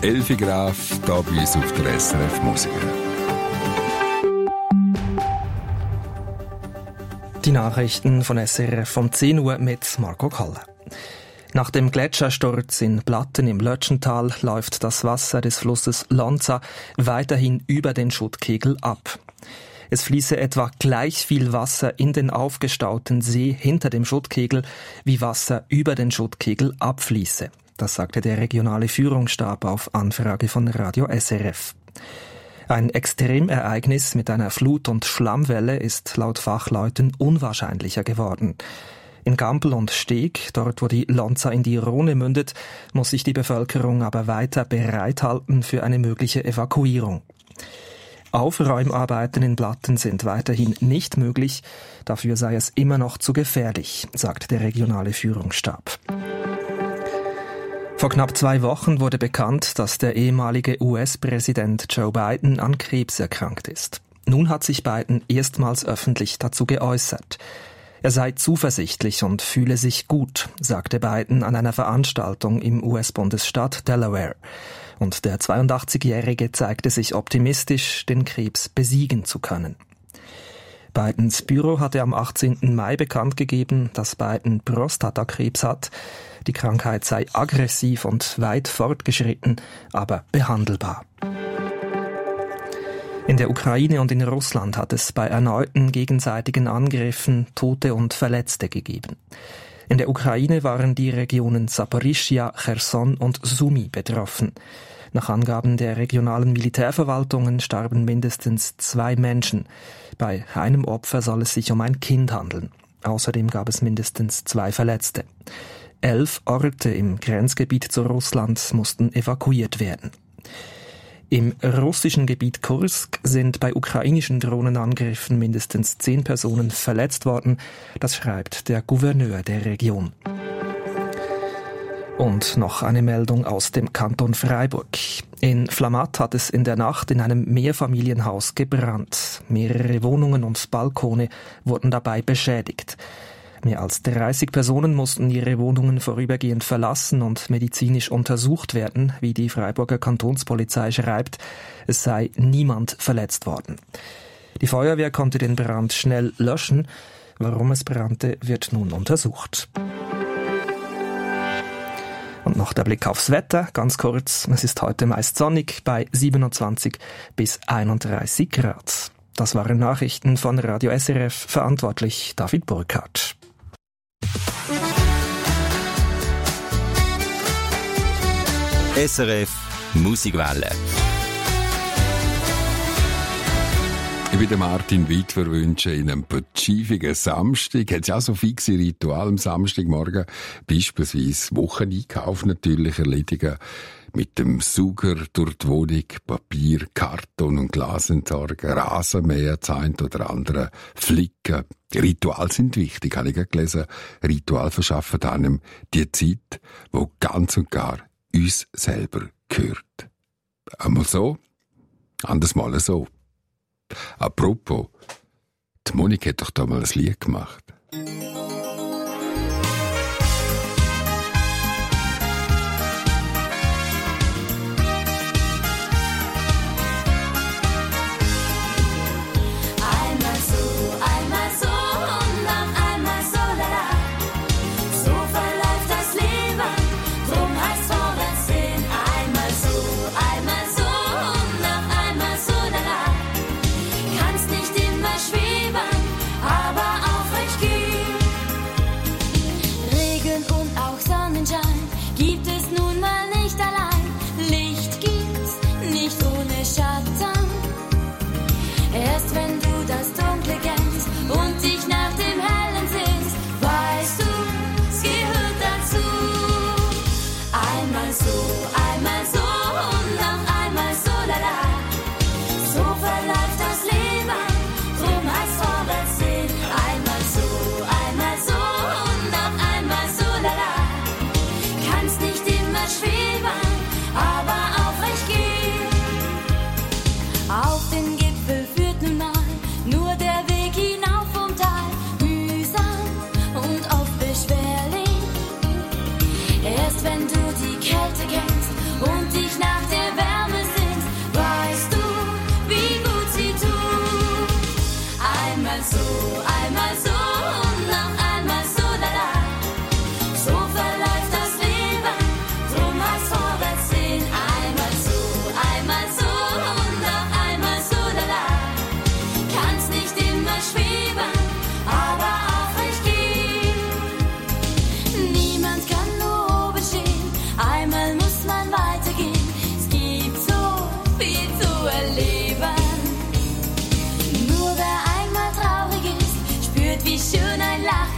Elfi Graf, hier bei uns auf der SRF Musik. Die Nachrichten von SRF um 10 Uhr mit Marco Kalle. Nach dem Gletschersturz in Blatten im Lötschental läuft das Wasser des Flusses Lonza weiterhin über den Schuttkegel ab. Es fließe etwa gleich viel Wasser in den aufgestauten See hinter dem Schuttkegel, wie Wasser über den Schuttkegel abfließe. Das sagte der regionale Führungsstab auf Anfrage von Radio SRF. Ein Extremereignis mit einer Flut- und Schlammwelle ist laut Fachleuten unwahrscheinlicher geworden. In Gampel und Steg, dort wo die Lonza in die Rhone mündet, muss sich die Bevölkerung aber weiter bereithalten für eine mögliche Evakuierung. Aufräumarbeiten in Blatten sind weiterhin nicht möglich, dafür sei es immer noch zu gefährlich, sagt der regionale Führungsstab. Vor knapp 2 Wochen wurde bekannt, dass der ehemalige US-Präsident Joe Biden an Krebs erkrankt ist. Nun hat sich Biden erstmals öffentlich dazu geäußert. Er sei zuversichtlich und fühle sich gut, sagte Biden an einer Veranstaltung im US-Bundesstaat Delaware. Und der 82-Jährige zeigte sich optimistisch, den Krebs besiegen zu können. Bidens Büro hatte am 18. Mai bekannt gegeben, dass Biden Prostatakrebs hat. Die Krankheit sei aggressiv und weit fortgeschritten, aber behandelbar. In der Ukraine und in Russland hat es bei erneuten gegenseitigen Angriffen Tote und Verletzte gegeben. In der Ukraine waren die Regionen Saporischschja, Cherson und Sumy betroffen. Nach Angaben der regionalen Militärverwaltungen starben mindestens 2 Menschen. Bei einem Opfer soll es sich um ein Kind handeln. Außerdem gab es mindestens 2 Verletzte. 11 Orte im Grenzgebiet zu Russland mussten evakuiert werden. Im russischen Gebiet Kursk sind bei ukrainischen Drohnenangriffen mindestens 10 Personen verletzt worden. Das schreibt der Gouverneur der Region. Und noch eine Meldung aus dem Kanton Freiburg. In Flamatt hat es in der Nacht in einem Mehrfamilienhaus gebrannt. Mehrere Wohnungen und Balkone wurden dabei beschädigt. Mehr als 30 Personen mussten ihre Wohnungen vorübergehend verlassen und medizinisch untersucht werden, wie die Freiburger Kantonspolizei schreibt. Es sei niemand verletzt worden. Die Feuerwehr konnte den Brand schnell löschen. Warum es brannte, wird nun untersucht. Und noch der Blick aufs Wetter, ganz kurz. Es ist heute meist sonnig bei 27 bis 31 Grad. Das waren Nachrichten von Radio SRF, verantwortlich David Burkhardt. SRF Musikwelle. Ich würde Martin Witwer wünschen, in einem petschivigen Samstag. Hat es ja auch so fixe Ritual am Samstagmorgen. Beispielsweise Wocheneinkauf natürlich erledigen. Mit dem Sauger durch die Wohnung, Papier, Karton und Glas entsorgen, Rasenmähen, das eine oder andere flicken. Rituale sind wichtig, habe ich ja gelesen. Ritual verschaffen einem die Zeit, wo ganz und gar uns selber gehört. Einmal so, anders mal so. Apropos, die Monika hat doch da mal ein Lied gemacht. Kannst nicht immer schweben, aber aufrecht gehen.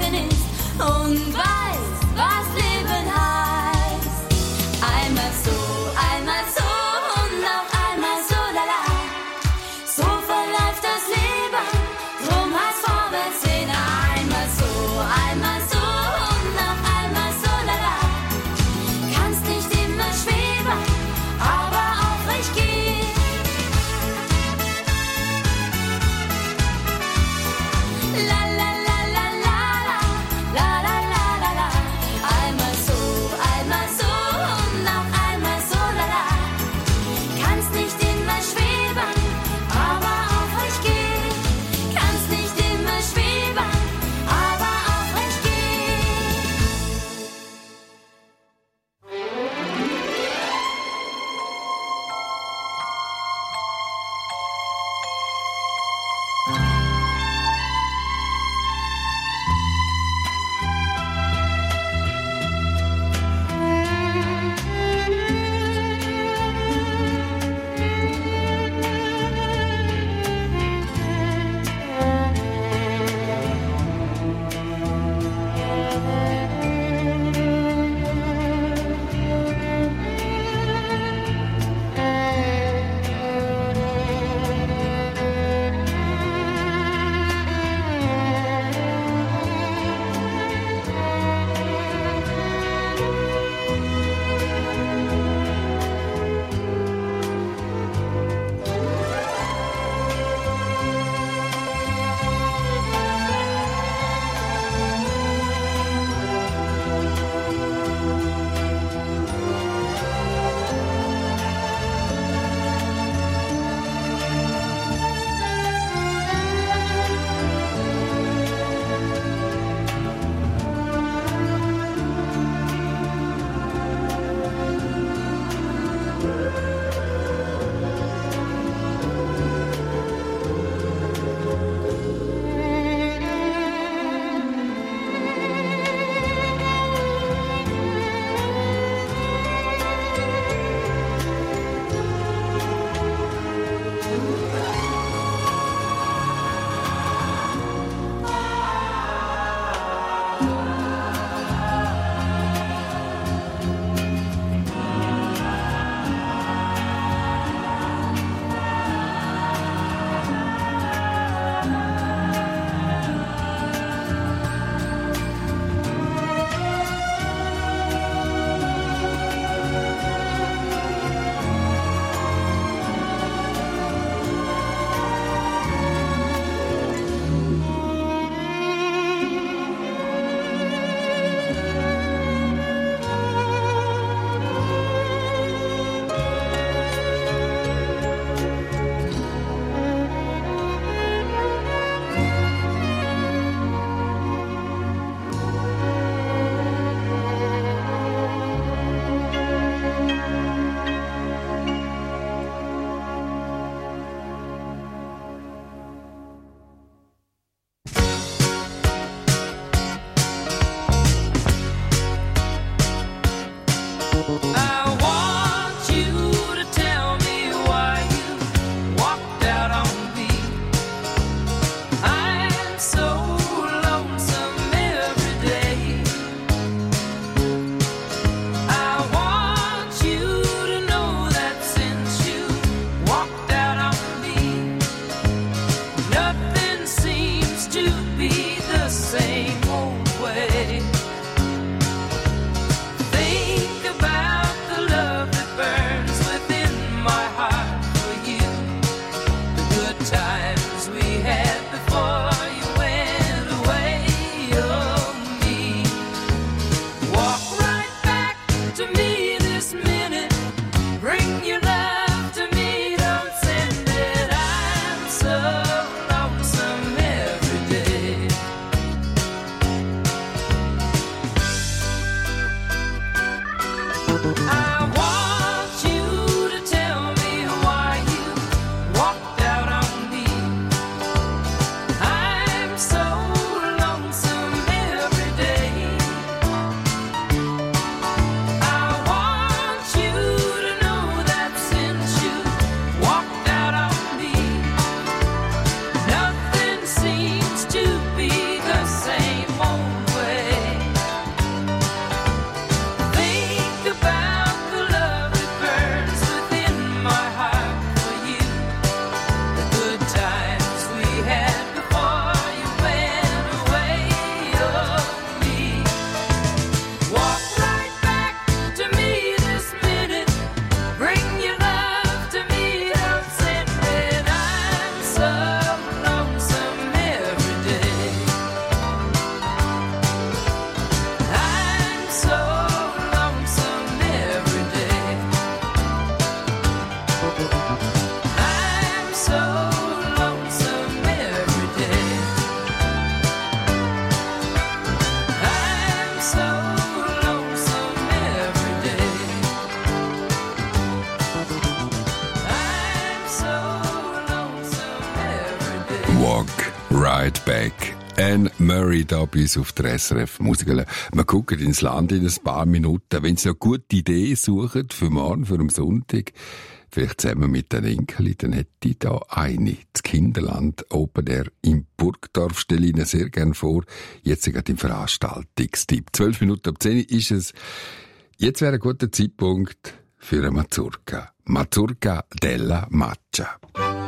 Leben ist und weiß, was Leben heißt. Einmal so und noch einmal so, lala. So verläuft das Leben, drum heißt vorwärts sehen. Einmal so und noch einmal so, lala. Kannst nicht immer schweben, aber aufrecht gehen. La la la la la la la la la la Right Back. Anne Murray da bei uns auf der SRF Musical. Wir gucken ins Land in ein paar Minuten. Wenn Sie noch gute Ideen suchen für morgen, für am Sonntag, vielleicht zusammen mit den Enkeln, dann hätte ich da eine. Das Kinderland Open Air im Burgdorf stelle ich Ihnen sehr gerne vor. Jetzt gerade im Veranstaltungstipp. 12 Minuten ab 10 ist es. Jetzt wäre ein guter Zeitpunkt für eine Mazurka. Mazurka della Maccia.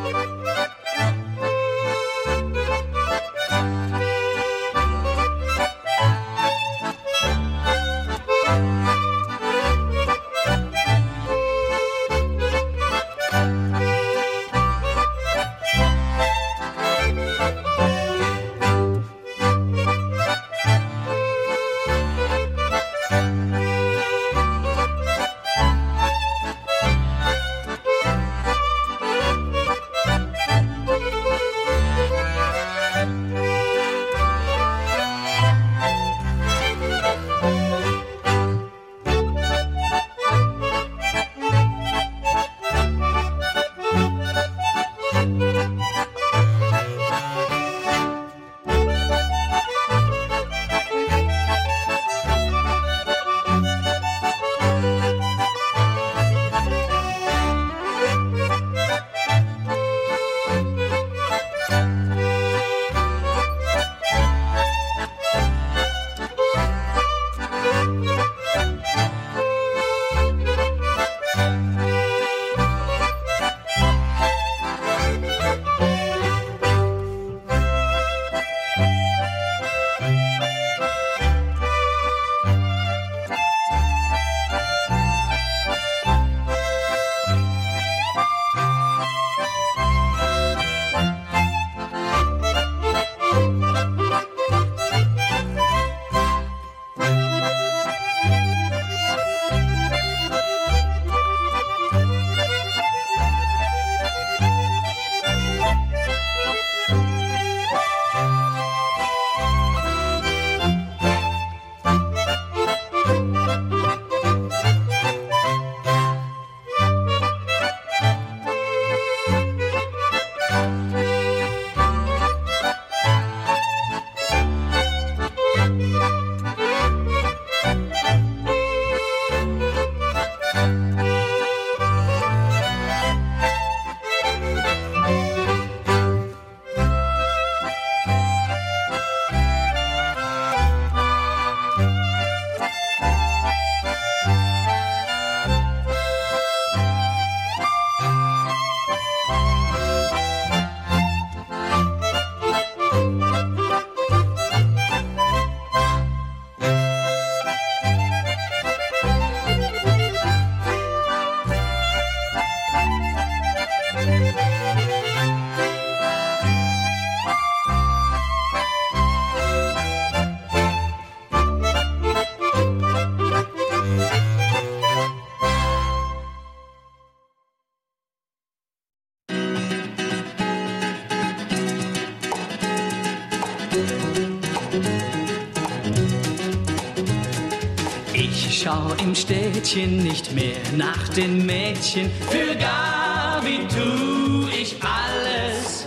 Ich schau im Städtchen nicht mehr nach den Mädchen. Für Gabi tu ich alles.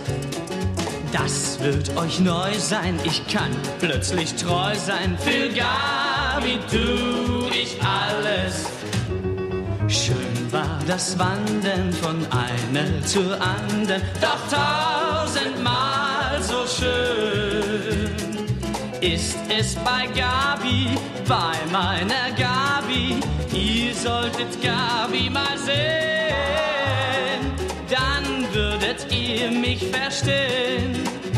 Das wird euch neu sein, ich kann plötzlich treu sein. Für Gabi tu ich alles. Schön war das Wandern von einer zur anderen, doch tausendmal so schön ist es bei Gabi, bei meiner Gabi. Ihr solltet Gabi mal sehen, dann würdet ihr mich verstehen.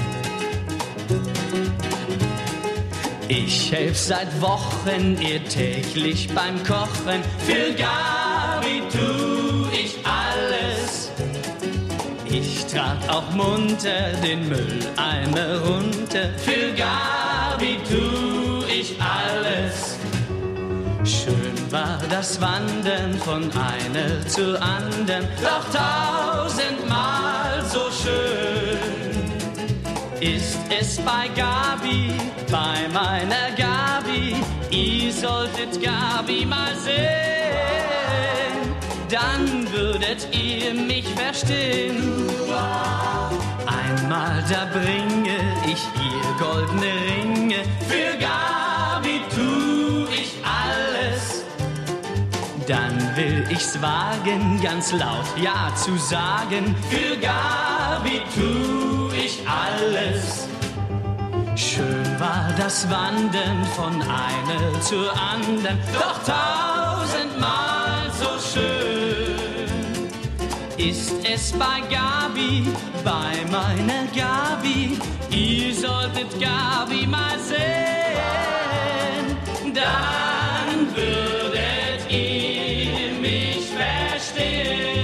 Ich helf seit Wochen ihr täglich beim Kochen. Für Gabi tu ich alles. Ich trag auch munter den Mülleimer runter. Für Gabi tu ich alles. Schön war das Wandern von einer zur anderen, doch tausendmal so schön ist es bei Gabi, bei meiner Gabi. Ihr solltet Gabi mal sehen, dann würdet ihr mich verstehen. Einmal da bringe ich ihr goldene Ringe, für Gabi tu ich alles. Dann will ich's wagen, ganz laut Ja zu sagen, für Gabi tu ich alles. Schön war das Wandern von einer zur anderen, doch tausendmal so schön ist es bei Gabi, bei meiner Gabi. Ihr solltet Gabi mal sehen, dann würdet ihr mich verstehen.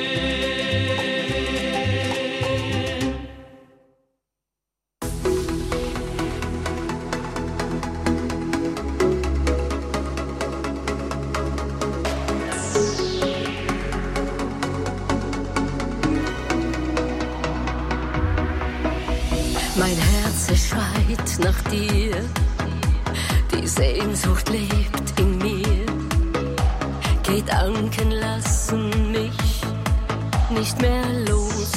Mein Herz, es schreit nach dir, die Sehnsucht lebt in mir. Gedanken lassen mich nicht mehr los.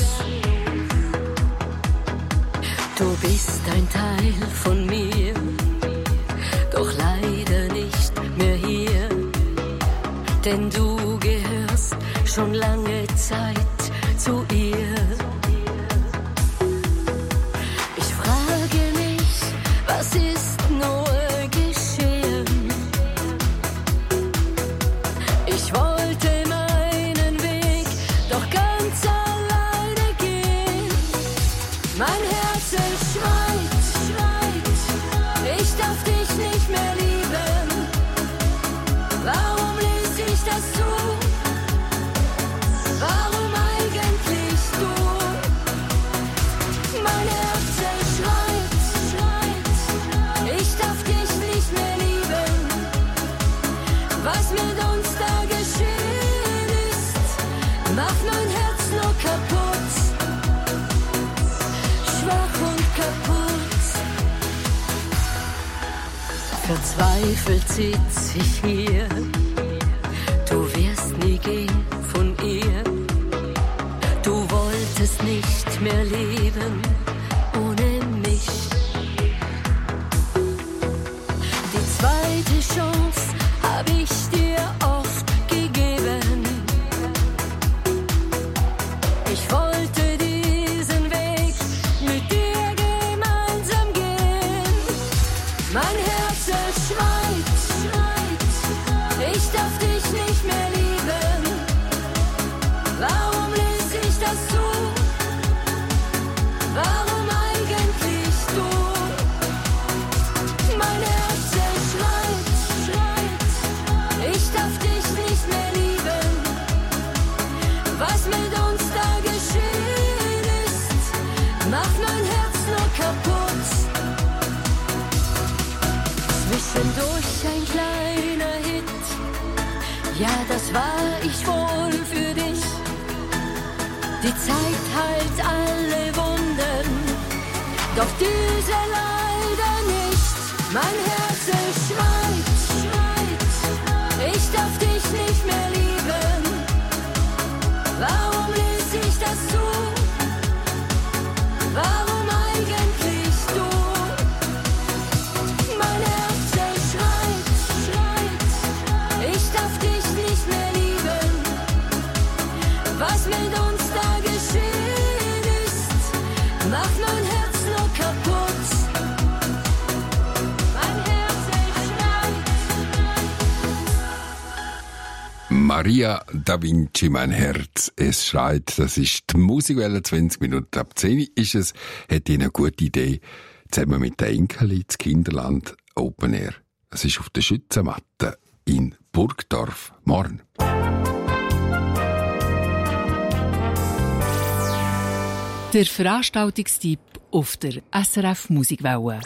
Du bist ein Teil von mir, doch leider nicht mehr hier. Denn du gehörst schon lange Zeit zu ihr. Was ist nur geschehen? Ich wollte meinen Weg doch ganz alleine gehen. Mein Herz, es schreit, ich darf dich nicht mehr lieben. Warum ließ ich das zu? Warum eigentlich du? Mein Herz, es schreit, ich darf dich nicht mehr lieben. Was mit uns da geschehen ist, macht mein Herz nur kaputt. Schwach und kaputt. Verzweifelt sitz ich hier. Du wirst nie gehen von ihr. Du wolltest nicht mehr leben ohne mich. Zweite Chance hab ich dir oft gegeben. Ich wollte diesen Weg mit dir gemeinsam gehen. Mein Herz, es schreit, ich darf dich nicht mehr lieben. Warum ließ ich das zu? Warum eigentlich du? Mein Herz, ich darf dich nicht mehr lieben. Was mit uns da geschehen ist, macht mein Herz nur kaputt. Zwischendurch ein kleiner Hit, ja, das war ich wohl für dich. Die Zeit heilt alle Wunden, doch diese leider nicht. Mein Herz, es schreit, ich darf dich nicht mehr lieben. Warum ließ ich das zu? Warum eigentlich du? Mein Herz, es schreit, ich darf dich nicht mehr lieben. Was mit uns da geschehen ist, macht mein Herz nur kaputt. Maria da Vinci, mein Herz, es schreit. Das ist die Musikwelle, 20 Minuten ab 10 ist es. Hat Ihnen eine gute Idee. Zusammen mit der Inkeli, das Kinderland Open Air. Es ist auf der Schützenmatte in Burgdorf. Morgen. Der Veranstaltungstipp auf der SRF Musikwelle.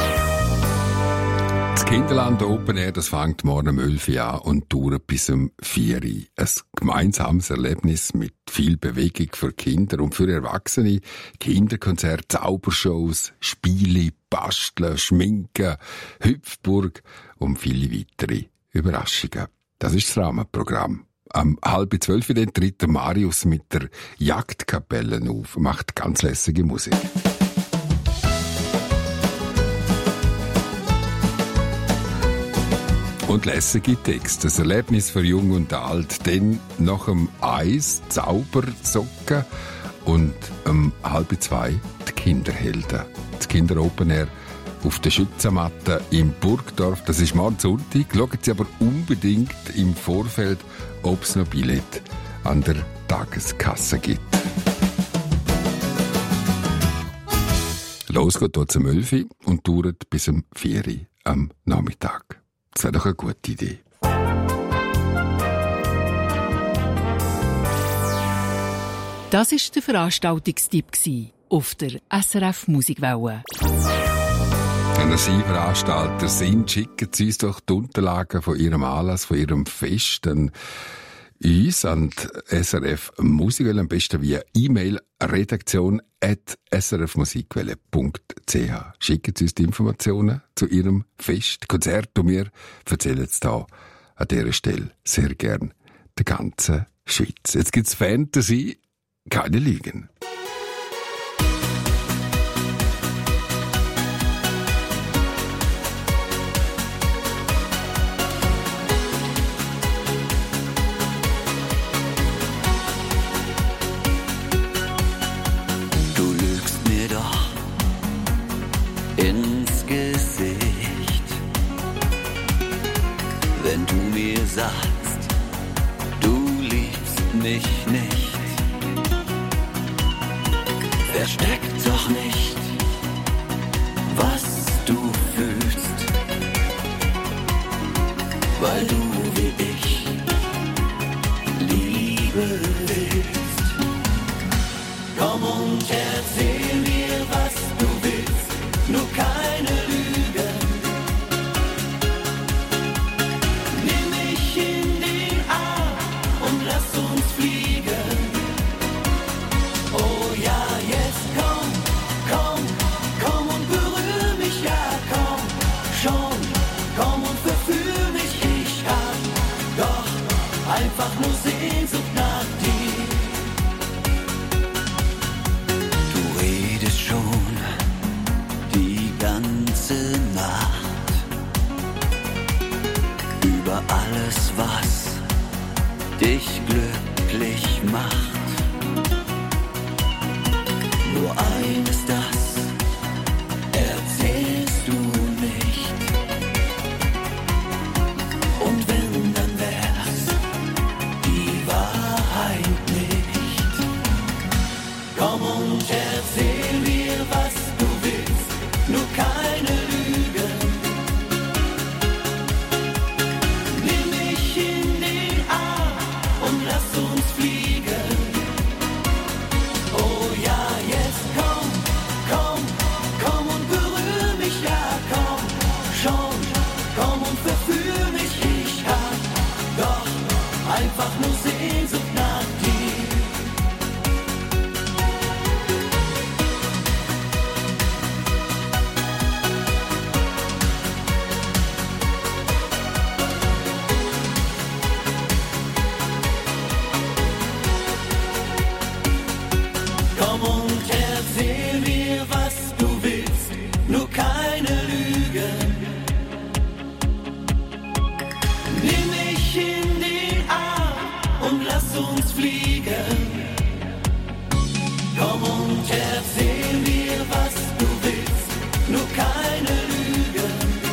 Das Kinderland Open Air, das fängt morgen um 11 Uhr an und dauert bis um 4 Uhr. Ein gemeinsames Erlebnis mit viel Bewegung für Kinder und für Erwachsene. Kinderkonzerte, Zaubershows, Spiele, Basteln, Schminken, Hüpfburg und viele weitere Überraschungen. Das ist das Rahmenprogramm. Am 11:30 dann tritt der Marius mit der Jagdkapelle auf, macht ganz lässige Musik. Und lässige Texte, das Erlebnis für Jung und Alt. Dann nach dem Eis, Zaubersocken und um 1:30 die Kinderhelden. Das Kinder-Open Air auf der Schützenmatte im Burgdorf. Das ist morgen Sonntag. Schauen Sie aber unbedingt im Vorfeld, ob es noch Billett an der Tageskasse gibt. Los geht hier zum 11 Uhr und dauert bis um 4 Uhr am Nachmittag. Das wäre doch eine gute Idee. Das war der Veranstaltungstipp auf der SRF Musikwelle. Wenn Sie Veranstalter sind, schicken Sie uns doch die Unterlagen von Ihrem Anlass, von Ihrem Fest, dann uns an die SRF Musikwelle, am besten via E-Mail redaktion@srfmusikwelle.ch. Schicken Sie uns die Informationen zu Ihrem Fest, Konzert, und wir erzählen es hier an dieser Stelle sehr gern der ganzen Schweiz. Jetzt gibt es Fantasy, keine Lügen. Ins Gesicht, wenn du mir sagst, du liebst mich nicht. Versteck doch nicht, was du fühlst, weil du wie ich Liebe willst. Komm und erzähl mir, was du willst. Nur keine Lügen. Nimm mich in den Arm und lass uns fliegen. Oh ja, jetzt komm, komm, komm und berühr mich, ja komm, schon, komm und verführ mich, ich hab doch einfach nur Sehnsucht nach dir. Du redest schon die ganze Nacht über alles, was dich glücklich macht. Nur eines, das erzählst du nicht. Und wenn, dann wär's die Wahrheit nicht. Komm und erzähl mir, was du willst. Nur keine Lügen. Nimm mich in den Arm und lass uns fliegen. Oh ja, jetzt komm, komm, komm und berühr mich, ja komm, schon, komm und verführ mich, ich hab doch einfach nur Sehnsucht nach dir. Komm und erzähl mir, was du willst, nur keine Lügen. Nimm mich in den Arm und lass uns fliegen. Komm und erzähl mir, was du willst, nur keine Lügen.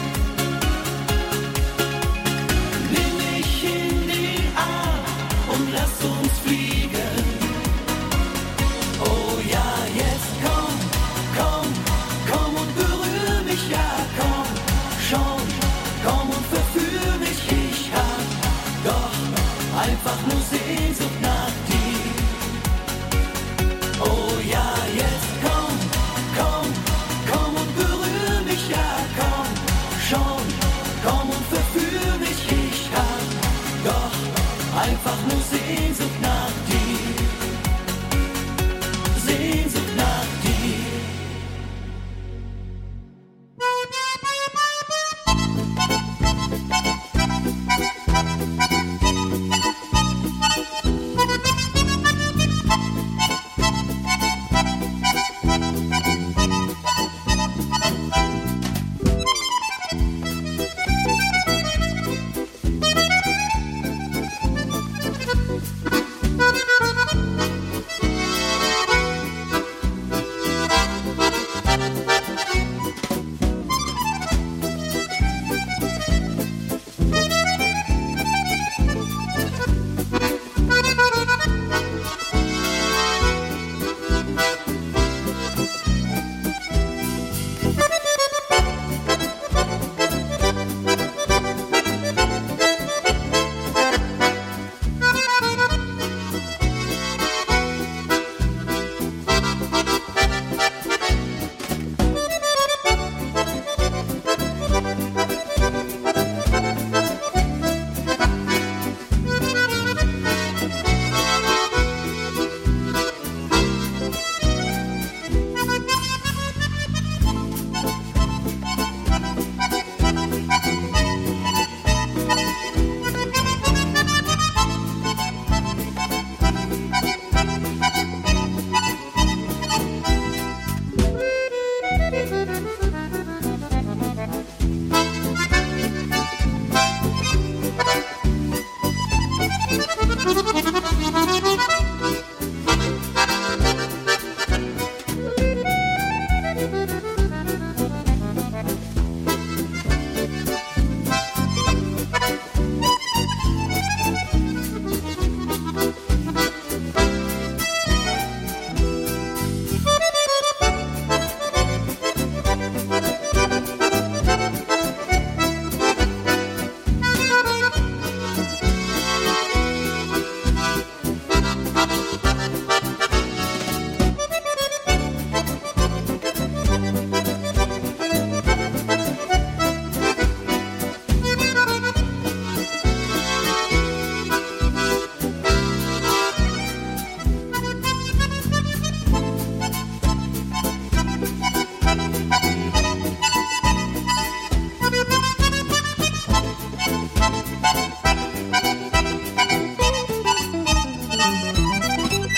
Nimm mich in den Arm und lass uns fliegen. Oh ja, jetzt komm, komm, komm und berühr mich, ja komm, schon, komm und verführ mich, ich hab doch einfach nur Sehnsucht nach dir. Oh ja, jetzt komm.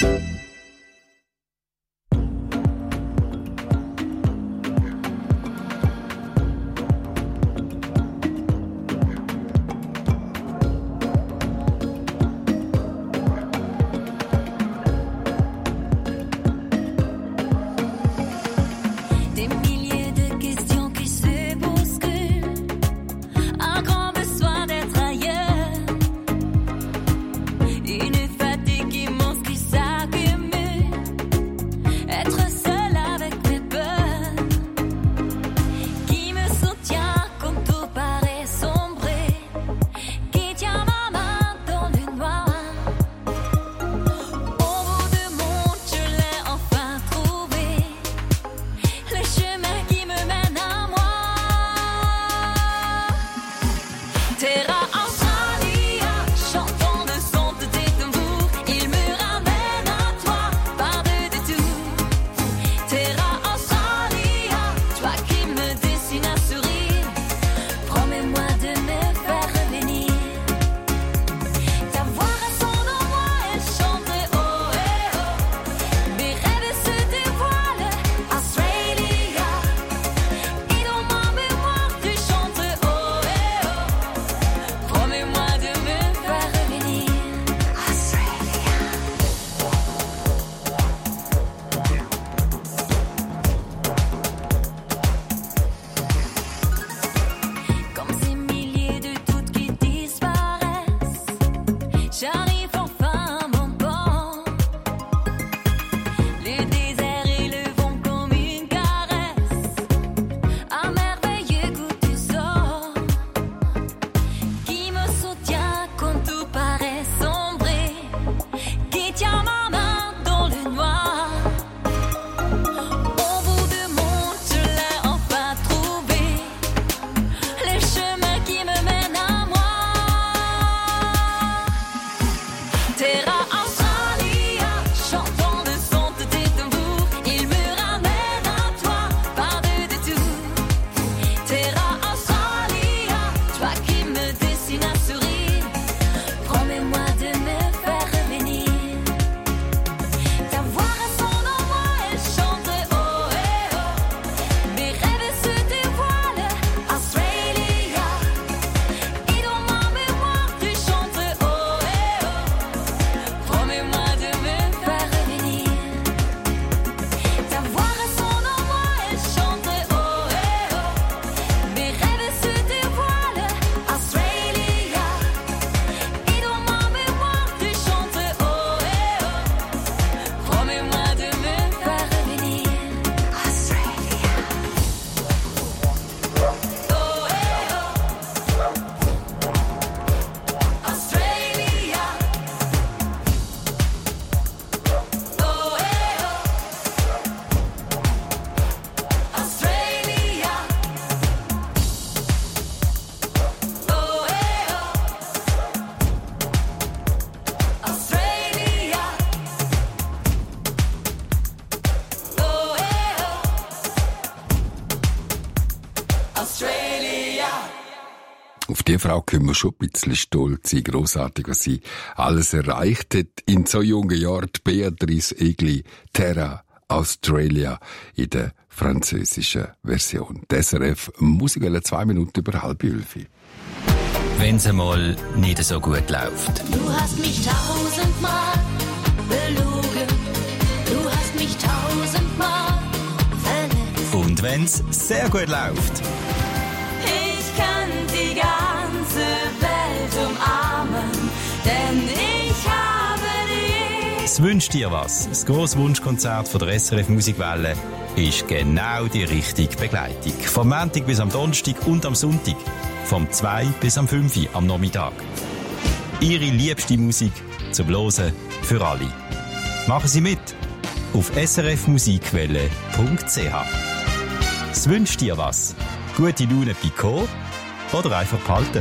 Auf die Frau können wir schon ein bisschen stolz sein. Grossartig, was sie alles erreicht hat. In so jungen Jahren Beatrice Egli, Terra Australia in der französischen Version. Die SRF Musikwelle 2 Minuten über 10:30. Wenn's einmal nicht so gut läuft. Du hast mich 1000-mal belogen. Du hast mich 1000-mal verletzt. Und wenn's sehr gut läuft. Ich kann die ganze Welt umarmen, denn ich habe dich. Es wünscht dir was. Das grosse Wunschkonzert von der SRF Musikwelle ist genau die richtige Begleitung. Vom Montag bis am Donnerstag und am Sonntag. Vom 2 bis am 5 Uhr am Nachmittag. Ihre liebste Musik zum Hören für alle. Machen Sie mit auf srfmusikwelle.ch. Es wünscht dir was. Gute Laune Picot oder einfach behalten.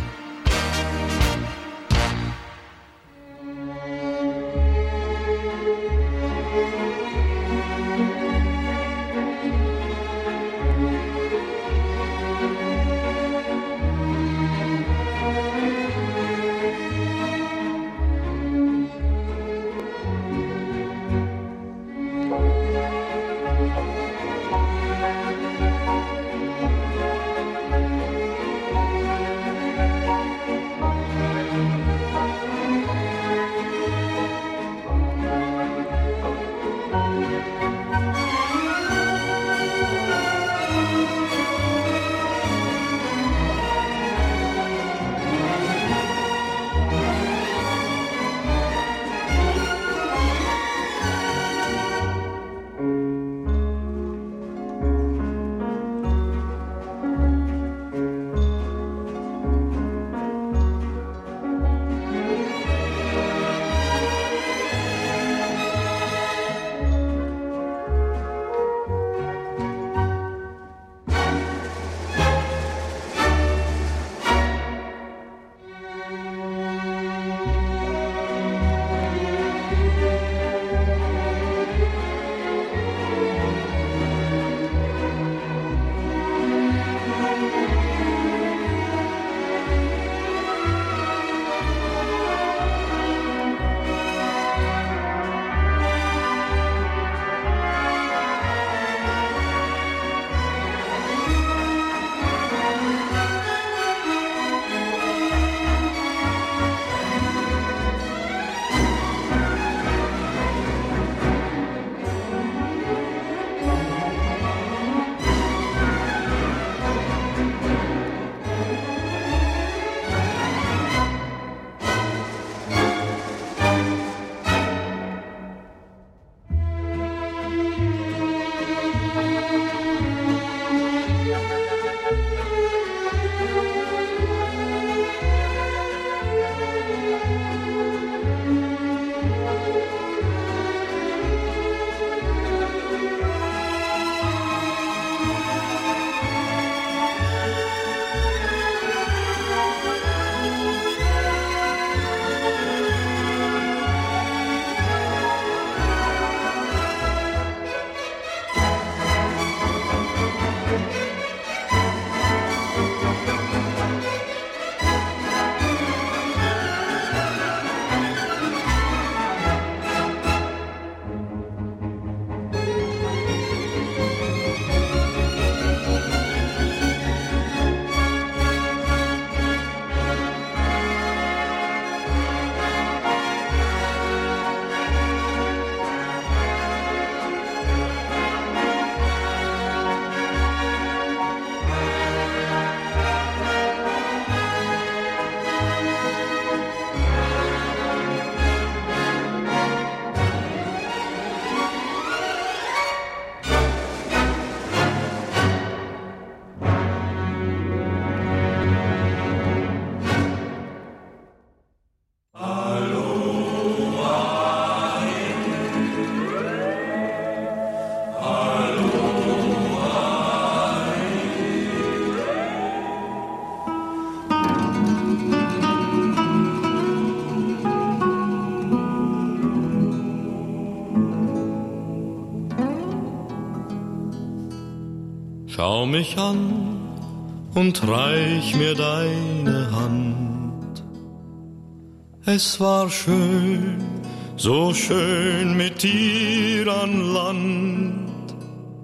Schau mich an und reich mir deine Hand. Es war schön, so schön mit dir an Land.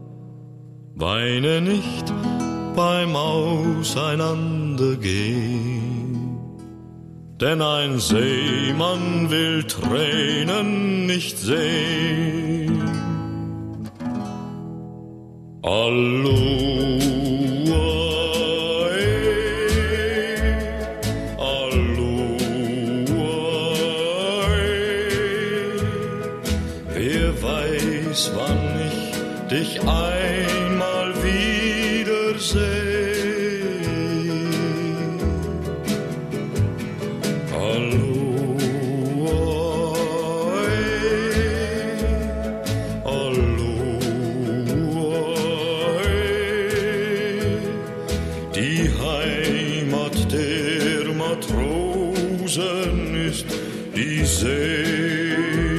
Weine nicht beim Auseinandergehen, denn ein Seemann will Tränen nicht sehen. Aloha, aloha, wer weiß, wann ich dich einmal wiedersehe. Ist die See.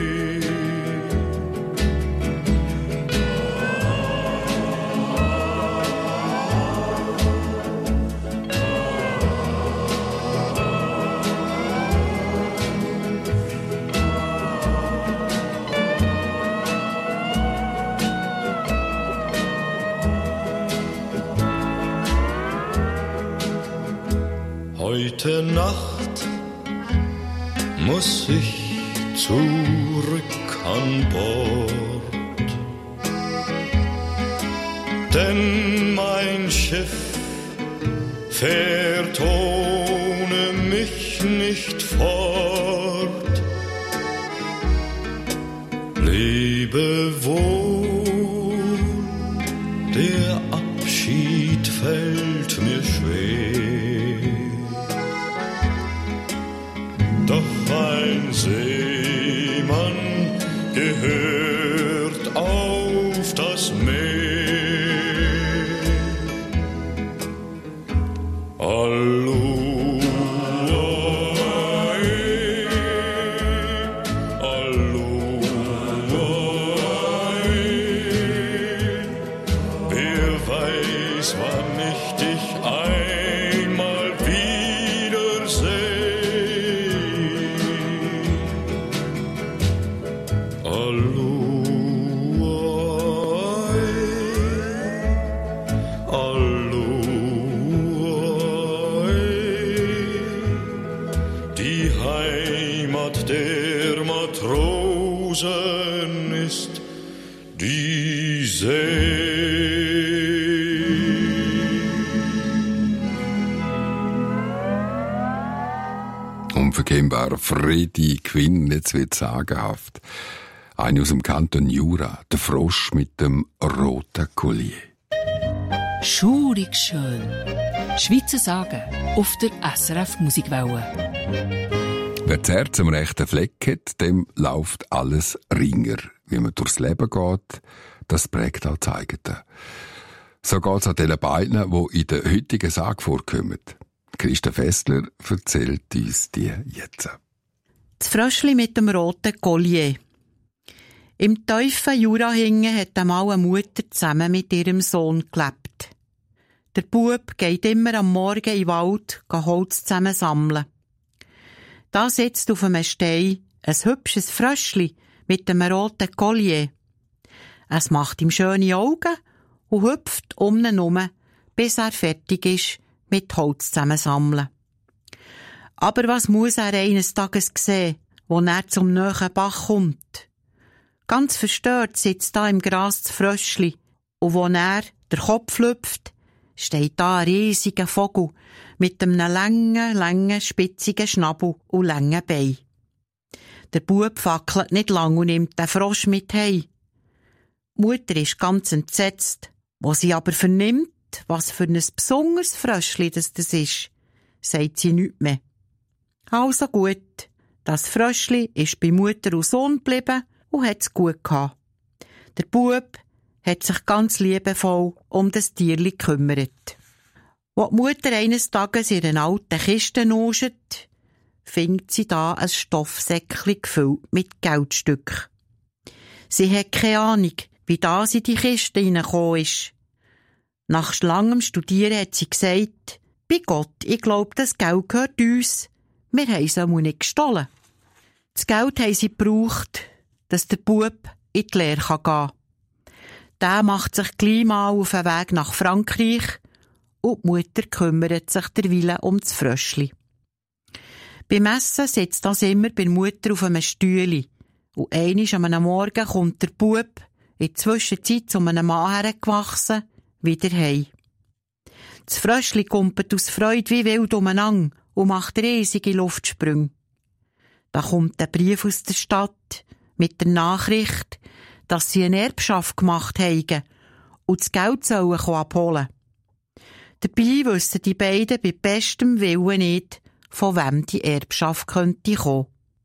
Heute Nacht muss ich zurück an Bord, denn mein Schiff fährt ohne mich nicht fort. Lebe wohl, der Abschied fällt mir schwer. Doch ein Seemann gehört auf das Meer. Aloha, aloha, wer weiß, wann ich dich einmal wiedersehe. Die Heimat der Matrosen ist die See. Unverkennbar Freddie Quinn, jetzt wird sagenhaft. Eine aus dem Kanton Jura, der Frosch mit dem roten Collier. Schurig schön. Schweizer Sagen auf der SRF Musikwelle. Wer das Herz am rechten Fleck hat, dem läuft alles ringer. Wie man durchs Leben geht, das prägt auch das eigene. So geht es an den beiden, die in der heutigen Sage vorkommen. Christa Fessler erzählt uns die jetzt. Das Fröschli mit dem roten Collier. Im tiefen Jurahingen hat einmal eine Mutter zusammen mit ihrem Sohn gelebt. Der Bub geht immer am Morgen in den Wald Holz zusammen sammeln. Da sitzt auf einem Stein ein hübsches Fröschli mit einem roten Collier. Es macht ihm schöne Augen und hüpft um ihn herum, bis er fertig ist mit Holz zusammensammeln. Aber was muss er eines Tages sehen, wo er zum nahen Bach kommt? Ganz verstört sitzt da im Gras das Fröschli, und wo er der Kopf lüpft, steht da ein riesiger Vogel mit einem langen, spitzigen Schnabel und langen Beinen. Der Bub fackelt nicht lang und nimmt den Frosch mit heim. Die Mutter ist ganz entsetzt. Wo sie aber vernimmt, was für ein besonderes Fröschli das ist, sagt sie nichts mehr. Also gut, das Fröschli ist bei Mutter und Sohn geblieben und hat es gut gehabt. Der Bub hat sich ganz liebevoll um das Tierli gekümmert. Wo die Mutter eines Tages in einer alten Kiste nuschet, findet sie da ein Stoffsäckchen gefüllt mit Geldstücken. Sie hat keine Ahnung, wie das in die Kiste hineingekommen ist. Nach langem Studieren hat sie gesagt, bei Gott, ich glaube, das Geld gehört uns. Wir haben es auch nicht gestohlen. Das Geld haben sie gebraucht, dass der Bub in die Lehre gehen kann. Der macht sich gleich mal auf den Weg nach Frankreich und die Mutter kümmert sich derweil um das Fröschli. Beim Essen sitzt das immer bei der Mutter auf einem Stühle und einmal am Morgen kommt der Bub, in der Zwischenzeit zu einem Mann hergewachsen, wieder heim. Das Fröschli kumpelt aus Freude wie wild umeinander und macht riesige Luftsprünge. Da kommt ein Brief aus der Stadt mit der Nachricht, dass sie eine Erbschaft gemacht haben und das Geld sollen abholen. Dabei wissen die beiden bei bestem Willen nicht, von wem die Erbschaft könnte kommen.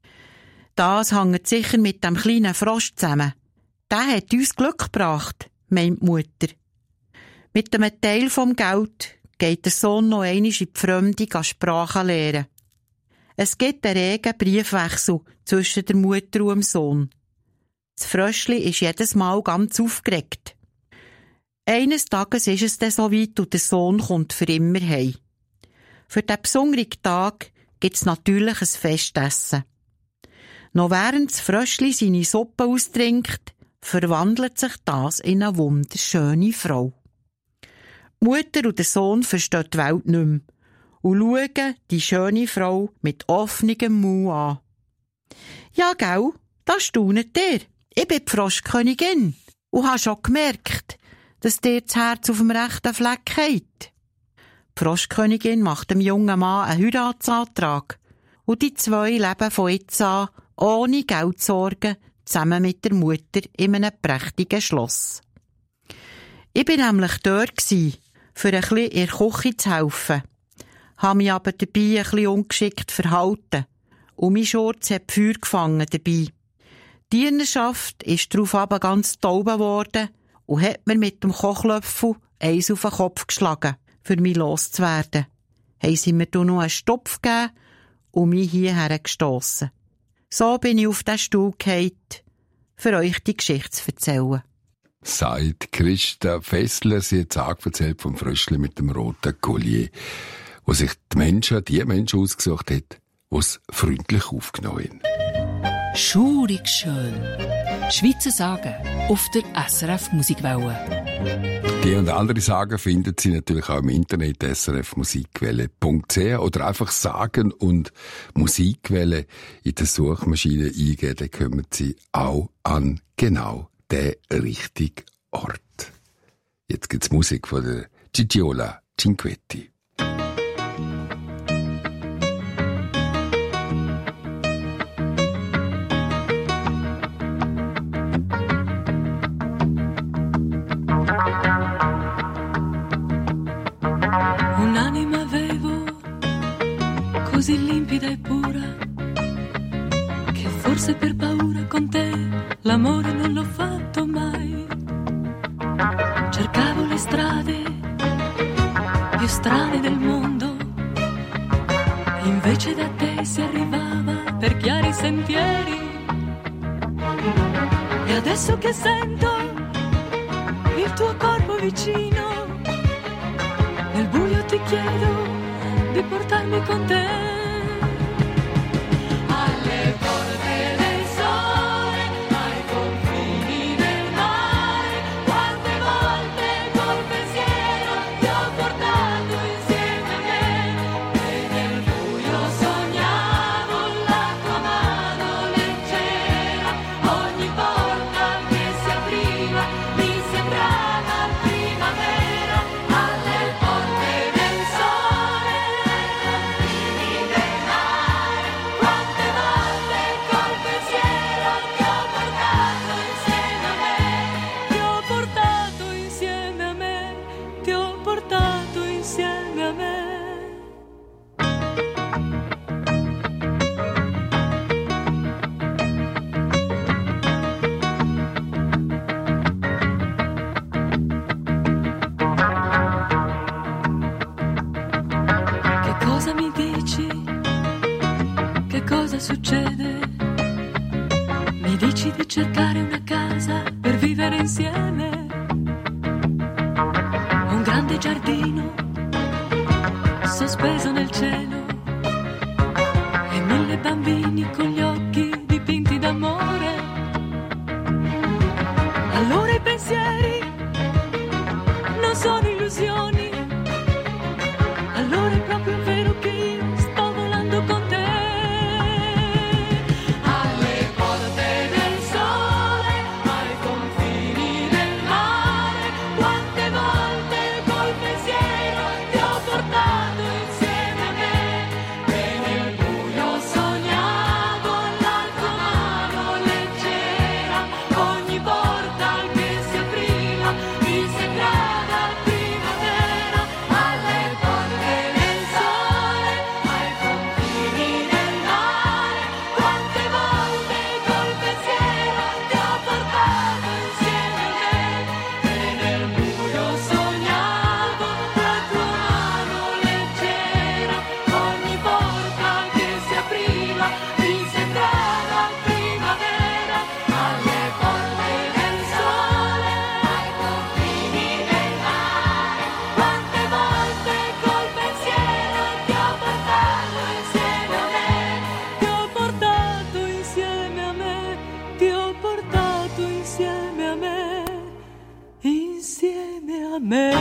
Das hängt sicher mit dem kleinen Frosch zusammen. Der hat uns Glück gebracht, meint die Mutter. Mit einem Teil vom Geld geht der Sohn noch einmal in die Fremde Sprachen lernen. Es gibt einen regen Briefwechsel zwischen der Mutter und dem Sohn. Das Fröschli ist jedes Mal ganz aufgeregt. Eines Tages ist es dann so weit und der Sohn kommt für immer heim. Für diesen besonderen Tag gibt es natürlich ein Festessen. Noch während das Fröschli seine Suppe austrinkt, verwandelt sich das in eine wunderschöne Frau. Die Mutter und der Sohn verstehen die Welt nicht mehr und schauen die schöne Frau mit offenem Mund an. Ja, gell, das staunet ihr. Ich bin die Froschkönigin und habe schon gemerkt, dass dir das Herz auf dem rechten Fleck hat. Die Froschkönigin macht dem jungen Mann einen Heiratsantrag und die zwei leben von jetzt an ohne Geldsorgen zusammen mit der Mutter in einem prächtigen Schloss. Ich war nämlich dort, für ein bisschen in der Küche zu helfen, habe mich aber dabei ein bisschen ungeschickt verhalten und mein Schurz hat Feuer gefangen dabei. Die Dienerschaft ist darauf aber ganz taub geworden und hat mir mit dem Kochlöffel eins auf den Kopf geschlagen, für mich loszuwerden. Haben sie mir noch einen Stopf gegeben und mich hierher gestossen. So bin ich auf den Stuhl gefallen, für euch die Geschichte zu erzählen. Sagt Christa Fessler, sie hat es erzählt vom Fröschli mit dem roten Collier, wo sich die Menschen ausgesucht hat, die es freundlich aufgenommen haben. Schurig schön. Schweizer Sagen auf der SRF Musikwelle. Die und andere Sagen finden Sie natürlich auch im Internet srfmusikwelle.ch oder einfach Sagen und Musikwelle in der Suchmaschine eingeben, dann kommen Sie auch an genau den richtigen Ort. Jetzt gibt's Musik von der Gigiola Cinquetti. Un'anima avevo così limpida e pura che forse per paura con te l'amore non l'ho fatto mai. Cercavo le strade più strane del mondo, invece da te si arrivava per chiari sentieri. E adesso che sento il tuo corpo vicino, nel buio ti chiedo di portarmi con te. Alle porte del sole, ai confini del mare, quante volte col pensiero ti ho portato insieme a me. E nel buio sognavo la tua mano leggera, ogni porta che si apriva mi sembrava primavera. Alle porte del sole, confini del mare, quante volte col pensiero ti ho portato insieme a me. Ti ho portato insieme a me, ti ho portato insieme a me. Che cosa mi dici? Che cosa succede? Mi dici di cercare una casa per vivere insieme. Un grande jamais.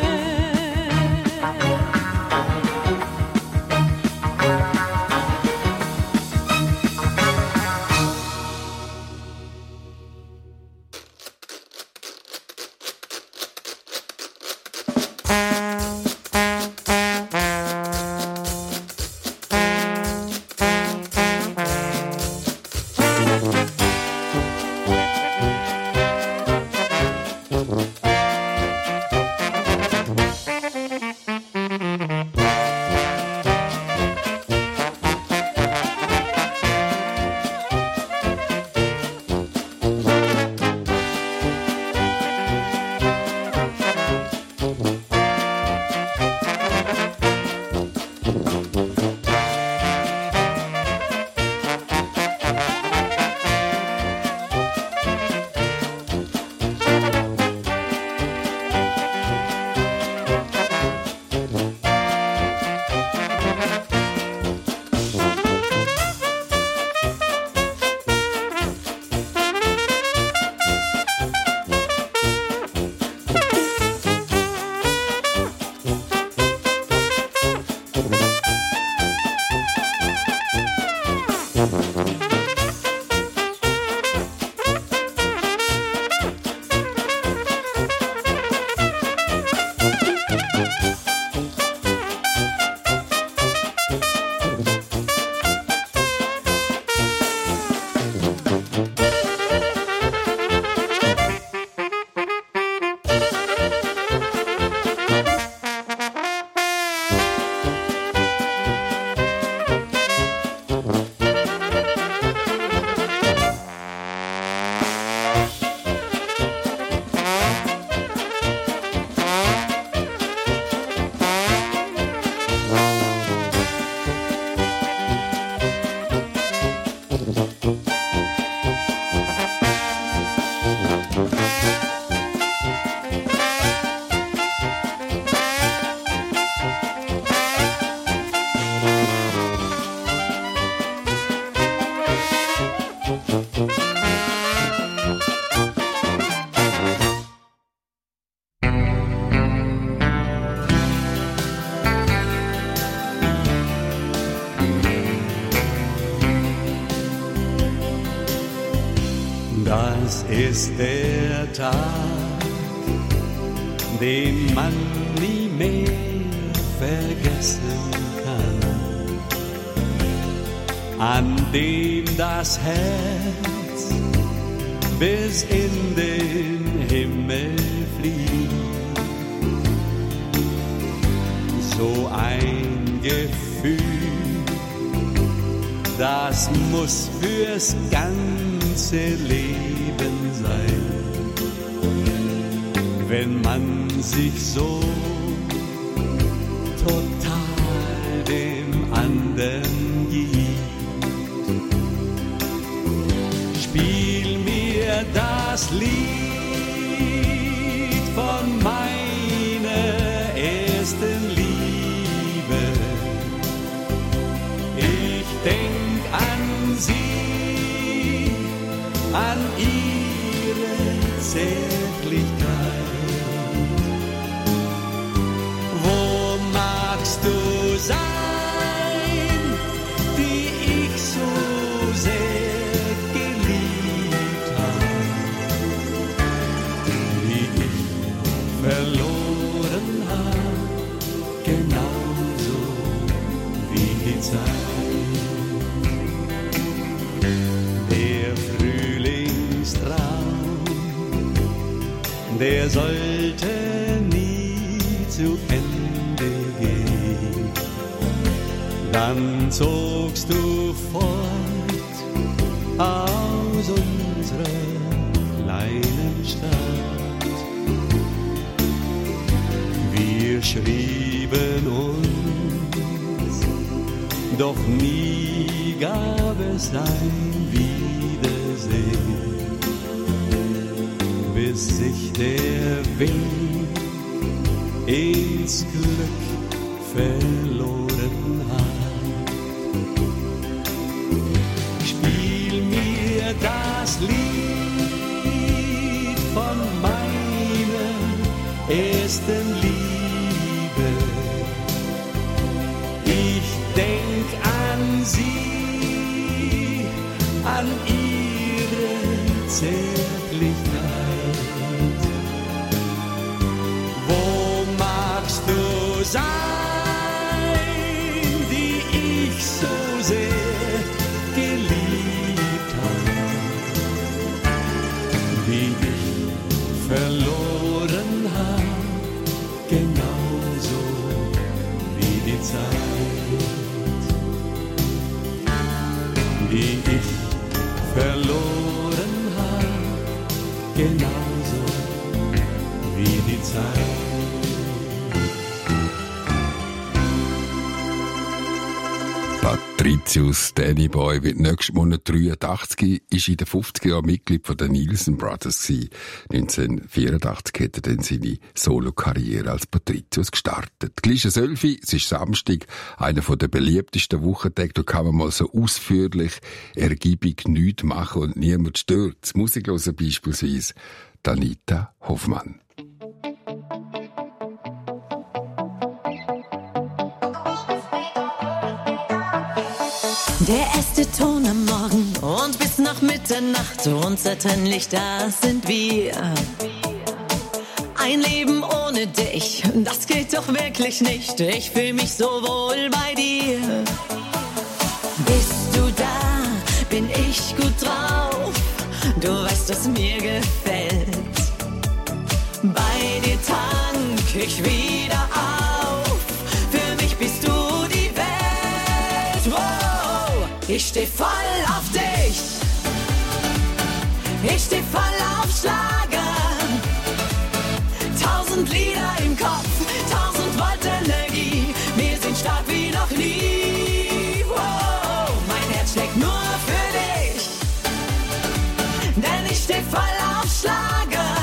Das ist der Tag, den man nie mehr vergessen kann, an dem das Herz bis in den Himmel fliegt. So ein Gefühl, das muss fürs ganze Leben sein, wenn man sich so total dem anderen gibt. Spiel mir das Lied von meiner ersten Liebe. Ich denk an sie, an ihre Zärtlichkeit. Wo magst du sein, die ich so sehr geliebt habe, die ich verloren habe, genauso wie die Zeit. Der Frühlingstraum, der sollte nie zu Ende gehen. Dann zogst du fort aus unserer kleinen Stadt. Wir schrieben uns, doch nie gab es ein Wiedersehen, bis sich der Weg ins Glück verloren hat. Spiel mir das Lied von meiner ersten Liebe. Ich denk an sie, an ihre Zärtlichkeit. Wo magst du sein, die ich so sehr geliebt habe, die ich verloren habe, genauso wie die Zeit, die ich verloren habe, genauso wie die Zeit. Patricius Danny Boy wird nächsten Monat 83, ist in den 50er Jahren Mitglied von den Nielsen Brothers gewesen. 1984 hat er dann seine Solo-Karriere als Patricius gestartet. Gleiche Selfie, es ist Samstag, einer der beliebtesten Wochentage, da kann man mal so ausführlich, ergiebig nichts machen und niemand stört. Musik hören beispielsweise Anita Hoffmann. Der erste Ton am Morgen und bis nach Mitternacht, unzertrennlich, das sind wir. Ein Leben ohne dich, das geht doch wirklich nicht. Ich fühl mich so wohl bei dir. Bist du da, bin ich gut drauf. Du weißt, was mir gefällt. Bei dir tank ich wieder auf. Für mich bist du die Welt. Wow. Ich steh voll auf dich. Ich steh voll auf Schlager. 1000 Lieder im Kopf, 1000 Volt Energie. Wir sind stark wie noch nie. Wow. Mein Herz schlägt nur für dich. Denn ich steh voll auf Schlager.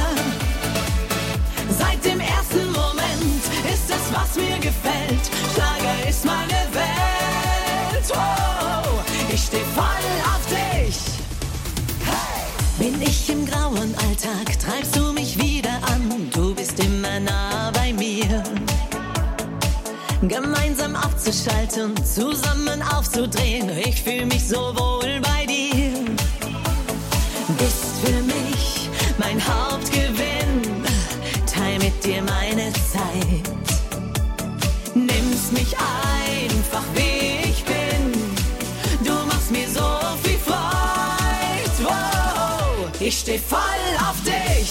Seit dem ersten Moment ist es, was mir gefällt. Schlager ist meine Welt. Wow. Ich steh voll auf dich. Hey. Bin ich im grauen Alltag, treibst du mich wieder an. Du bist immer nah bei mir. Gemeinsam abzuschalten, zusammen aufzudrehen. Ich fühl mich so wohl bei dir. Bist für mich mein Hauptgewinn. Teil mit dir meine Zeit. Nimmst mich einfach wie ich bin. Du machst mir so viel Freude. Wow. Ich steh voll auf dich.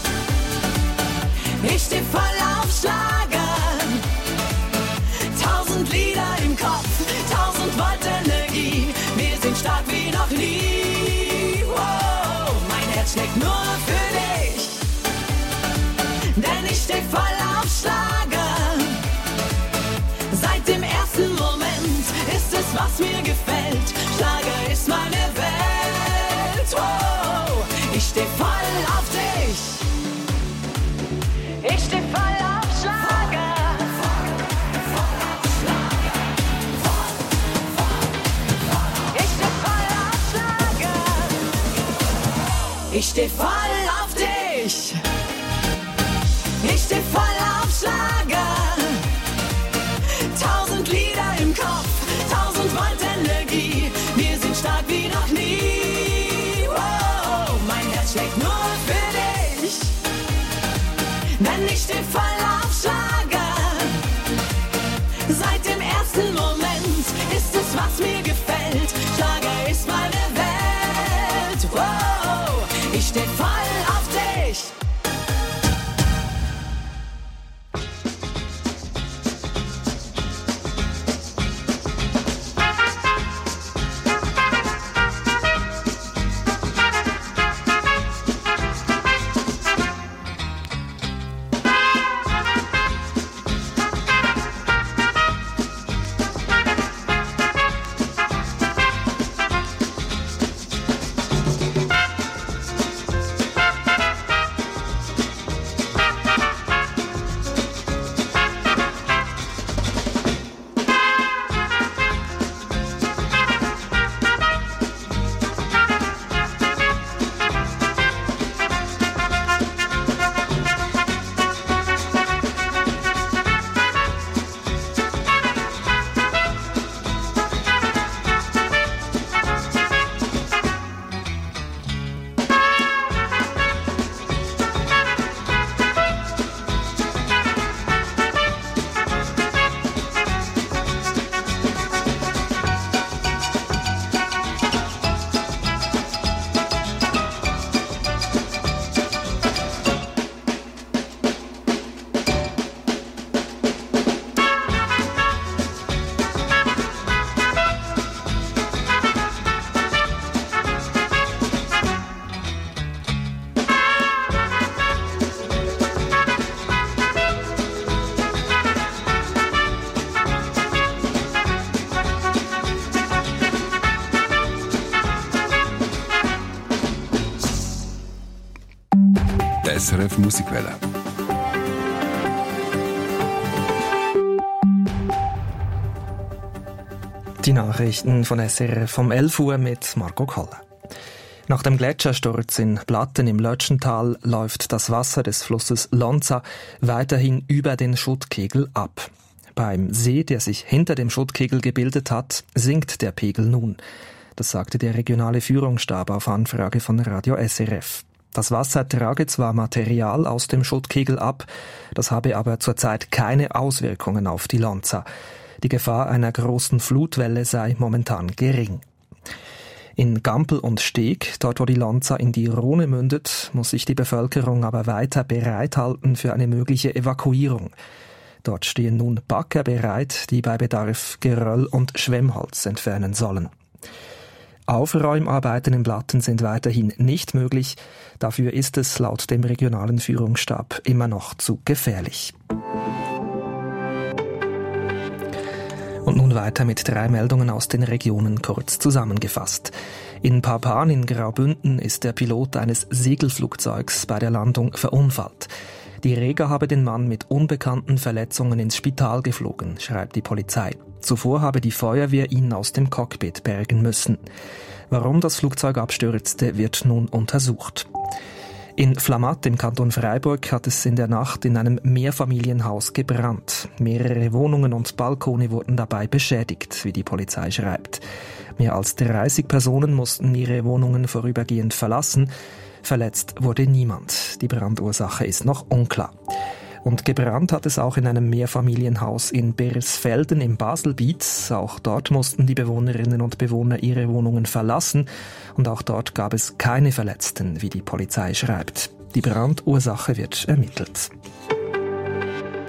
Ich steh voll auf Schlager. 1000 Lieder im Kopf, 1000 Volt Energie. Wir sind stark wie noch nie. Wow. Mein Herz schlägt nur für dich. Denn ich steh voll auf Schlager. Seit dem ersten Moment ist es, was mir gefällt. Schlager ist meine Welt. Wow. Ich steh voll auf dich. Ich steh voll auf Schlager. Ich steh voll auf Schlager. Ich steh voll auf dich. Ich steh voll auf Schlager. 1000 Lieder im Kopf, 1000 Volt Energie. Wir sind stark wie noch nie. Wow. Mein Herz schlägt nur für dich. Denn ich steh voll auf Schlager. Seit dem ersten Moment ist es, was mir gefällt. Schlager ist meine Welt. Wow. Ich steh voll auf dich. die SRF Musikwelle. Die Nachrichten von SRF vom 11 Uhr mit Marco Kalle. Nach dem Gletschersturz in Blatten im Lötschental läuft das Wasser des Flusses Lonza weiterhin über den Schuttkegel ab. Beim See, der sich hinter dem Schuttkegel gebildet hat, sinkt der Pegel nun. Das sagte der regionale Führungsstab auf Anfrage von Radio SRF. Das Wasser trage zwar Material aus dem Schuttkegel ab, das habe aber zurzeit keine Auswirkungen auf die Lonza. Die Gefahr einer großen Flutwelle sei momentan gering. In Gampel und Steg, dort wo die Lonza in die Rhone mündet, muss sich die Bevölkerung aber weiter bereithalten für eine mögliche Evakuierung. Dort stehen nun Bagger bereit, die bei Bedarf Geröll und Schwemmholz entfernen sollen. Aufräumarbeiten in Blatten sind weiterhin nicht möglich. Dafür ist es laut dem regionalen Führungsstab immer noch zu gefährlich. Und nun weiter mit 3 Meldungen aus den Regionen kurz zusammengefasst. In Papan in Graubünden ist der Pilot eines Segelflugzeugs bei der Landung verunfallt. Die Rega habe den Mann mit unbekannten Verletzungen ins Spital geflogen, schreibt die Polizei. Zuvor habe die Feuerwehr ihn aus dem Cockpit bergen müssen. Warum das Flugzeug abstürzte, wird nun untersucht. In Flamatt im Kanton Freiburg hat es in der Nacht in einem Mehrfamilienhaus gebrannt. Mehrere Wohnungen und Balkone wurden dabei beschädigt, wie die Polizei schreibt. Mehr als 30 Personen mussten ihre Wohnungen vorübergehend verlassen. Verletzt wurde niemand. Die Brandursache ist noch unklar. Und gebrannt hat es auch in einem Mehrfamilienhaus in Beresfelden im Baselbiet. Auch dort mussten die Bewohnerinnen und Bewohner ihre Wohnungen verlassen. Und auch dort gab es keine Verletzten, wie die Polizei schreibt. Die Brandursache wird ermittelt.